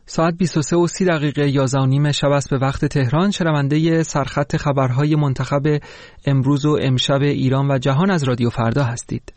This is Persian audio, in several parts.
ساعت 23:30 11:30 شب است به وقت تهران. شنونده سرخط خبرهای منتخب امروز و امشب ایران و جهان از رادیو فردا هستید.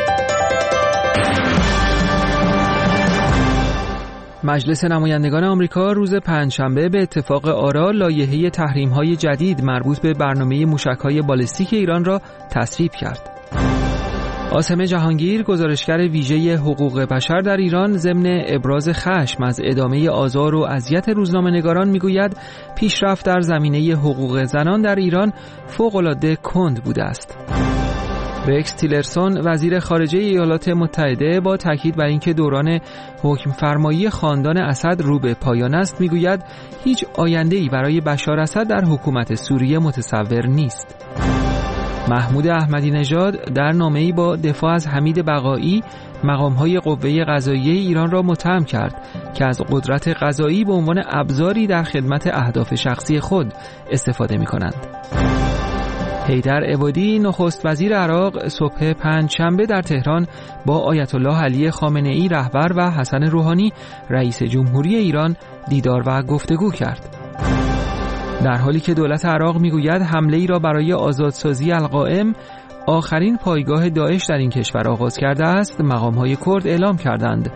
مجلس نمایندگان آمریکا روز پنجشنبه به اتفاق آرا لایحه تحریم‌های جدید مربوط به برنامه موشک‌های بالستیک ایران را تصویب کرد. عاصم جهانگیر، گزارشگر ویژه حقوق بشر در ایران، ضمن ابراز خشم از ادامه آزار و اذیت روزنامه‌نگاران میگوید پیشرفت در زمینه حقوق زنان در ایران فوق‌العاده کند بوده است. رکس تیلرسون، وزیر خارجه ایالات متحده، با تاکید بر اینکه دوران حکم فرمایی خاندان اسد رو به پایان است میگوید هیچ آینده‌ای برای بشار اسد در حکومت سوریه متصور نیست. محمود احمدی نژاد در نامه‌ای با دفاع از حمید بقایی مقام‌های قوه قضاییه ایران را متهم کرد که از قدرت قضایی به عنوان ابزاری در خدمت اهداف شخصی خود استفاده می‌کنند. حیدر عبادی، نخست وزیر عراق، صبح پنجشنبه در تهران با آیت الله علی خامنه‌ای رهبر و حسن روحانی رئیس جمهوری ایران دیدار و گفتگو کرد. در حالی که دولت عراق میگوید حمله ای را برای آزادسازی القائم، آخرین پایگاه داعش در این کشور آغاز کرده است، مقام‌های کرد اعلام کردند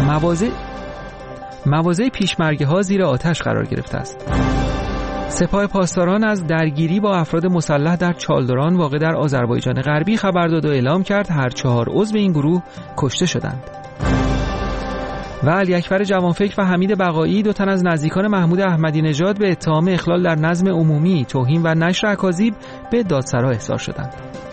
مواضع پیشمرگه‌ها زیر آتش قرار گرفته است. سپاه پاسداران از درگیری با افراد مسلح در چالدران واقع در آذربایجان غربی خبر داد و اعلام کرد هر 4 عضو این گروه کشته شدند. و علی اکبر جوانفکر و حمید بقایی، 2 تن از نزدیکان محمود احمدی نژاد، به اتهام اخلال در نظم عمومی، توهین و نشر اکاذیب به دادسرا احضار شدند.